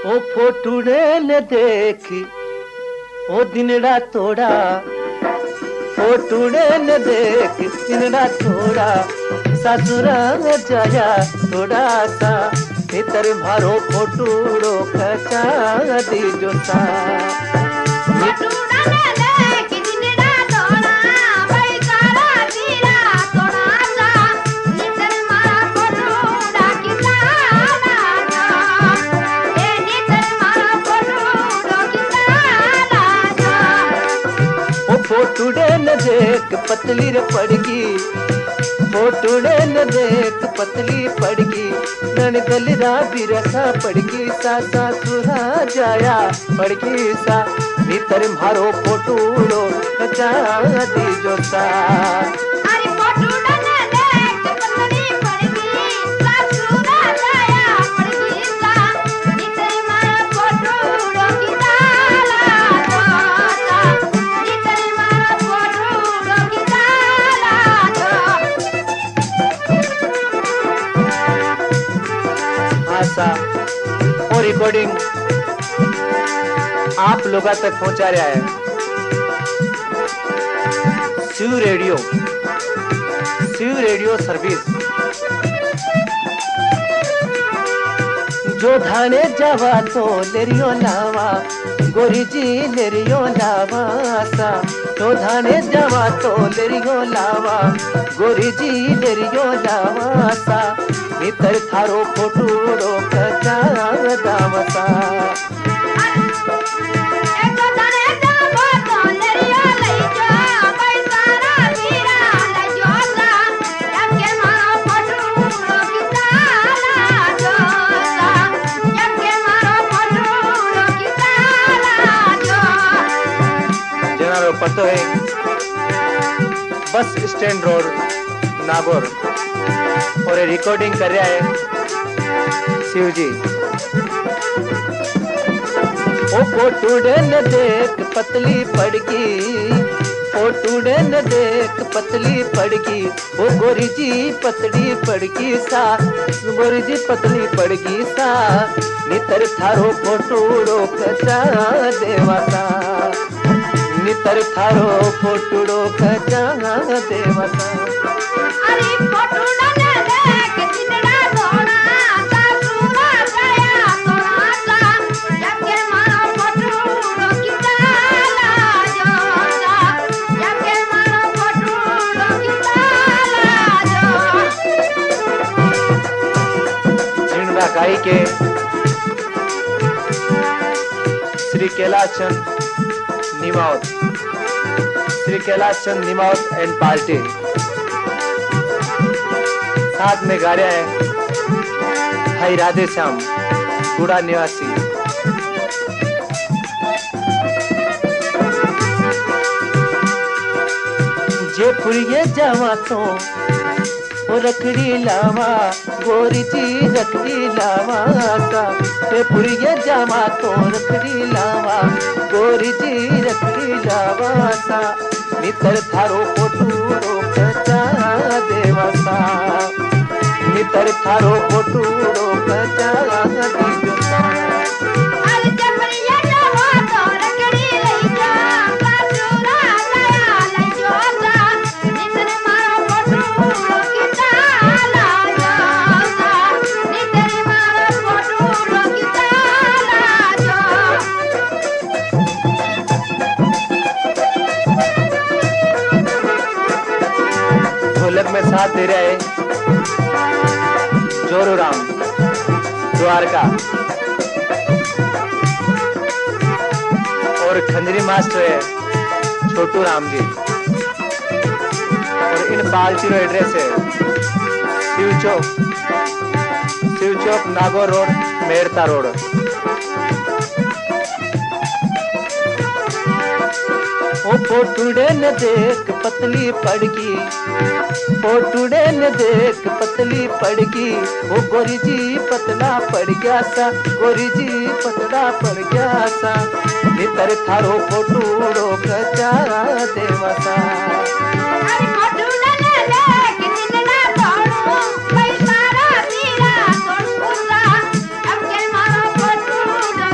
ओ फोटूड़े ने देखी ओ दिनड़ा तोड़ा, फोटूड़े ने देख दिनड़ा तोड़ा, ससुरा जाया थोड़ा सा भीतर मारो फोटूड़ो कचा दीजो सा। फोटूड़े न देख पतली रे पड़गी, फोटूड़े न देख पतली पड़गी, नन गलरा बिरसा पड़गी सा, सासुरा जाया पड़गी सा भीतर मारो फोटूड़ो कचा दीजो सा। और रिकॉर्डिंग आप लोगों तक पहुंचा रहा है शिव रेडियो सर्विस। जो धाने जावा तो लेरियो लावा गोरी जी लेरियो लावा सा, जो धाने जावा तो लेरियो लावा गोरी जी लेरियो लावा सा भीतर थारो फोटूड़ो कचा दावसा। जना पतो है बस स्टैंड रोड नागौर और रिकॉर्डिंग कर रहा है शिव जी। ओ फोटूड़े न देख पतली पड़गी, फोटूड़े न देख पतली पड़गी, ओ गोरी जी पतली पड़गी सा, गोरी जी पतली पड़गी सा नितर थारो फोटूड़ो कचा देवता, नितर थारो फोटूड़ो कचा देवता। गाई के श्री कैलाश चंद निमावत, श्री कैलाश चंद निमावत एंड पार्टी साथ में गा रहा है भाई राधे श्याम गुड़ा निवासी। जे पुरिये जावा तो ओ रखड़ी लावा गोरी जी रखड़ी लावा सा, ते पुरिये जावा तो रखड़ी लावा गोरी जी रखड़ी लावा सा नितर थारो फोटूड़ो कचा देवा सा, नितर थारो फोटूड़ो कचा दीजो सा। ढोलक में साथ दे रहा है जोरू राम द्वारका और खंजरी मास्टर है छोटू राम जी और इन पार्टी का एड्रेस है शिव चौक नागौर रोड मेरता रोड। ओ फोटूड़े न देख पतली पड़गी, फोटूड़े न देख पतली पड़गी, ओ गोरी जी पतला पड़ गया सा, गोरी जी पतला पड़ गया सा भीतर थारो फोटूड़ो कचा देवा सा। पैसा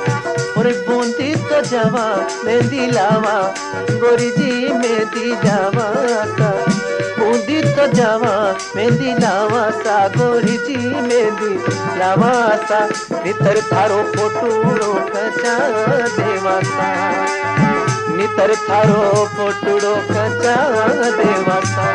और बूंदी तो जावा मेहंदी लावा गोरी जी मेहंदी जावा सा बूंदी तो जावा मेहंदी लावा सा गोरी जी मेहंदी लावा सा नितर थारो फोटूड़ो कचा देवा सा नितर थारो फोटूड़ो कचा देवा सा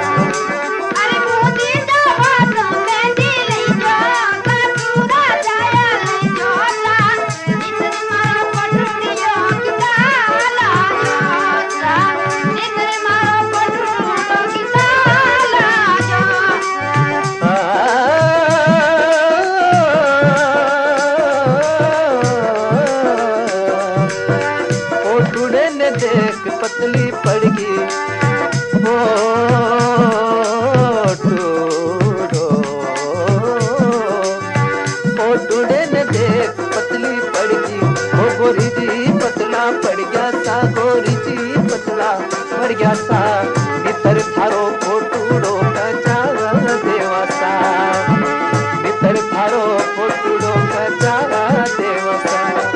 देख पतली पड़गी ओ टूडे ने देख पतली पड़गी ओ गोरी जी पतला पड़ गया सा गोरी जी पतला पड़ गया सा भीतर थारो फोटूड़ो कचा देवा सा भीतर थारो फोटूड़ो कचा देवा सा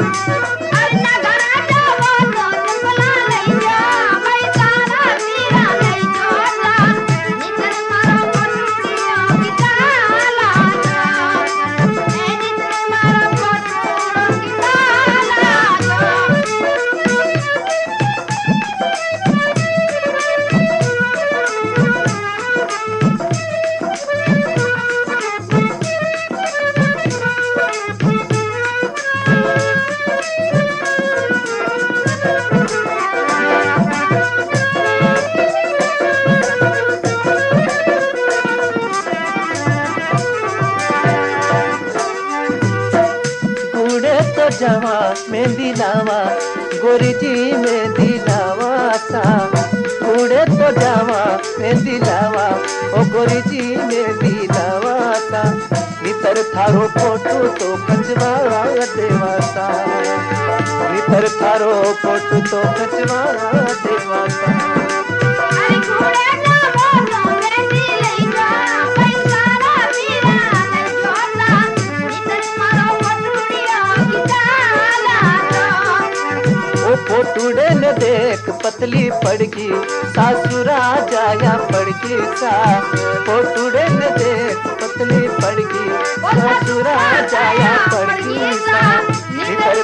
जावा मेहंदी लावा गोरी जी मेहंदी लावा सा कूड़े तो जावा मेहंदी लावा ओ गोरी जी मेहंदी लावा सा भीतर थारो फोटो तो खचवा देवा सा भीतर थारो फोटो तो खचवा देवा सा फोटूड़े ने देख पतली पड़गी सासुरा जाया पड़गी सा फोटूड़े ने देख पतली पड़गी सासुरा जाया पड़गी सा भीतर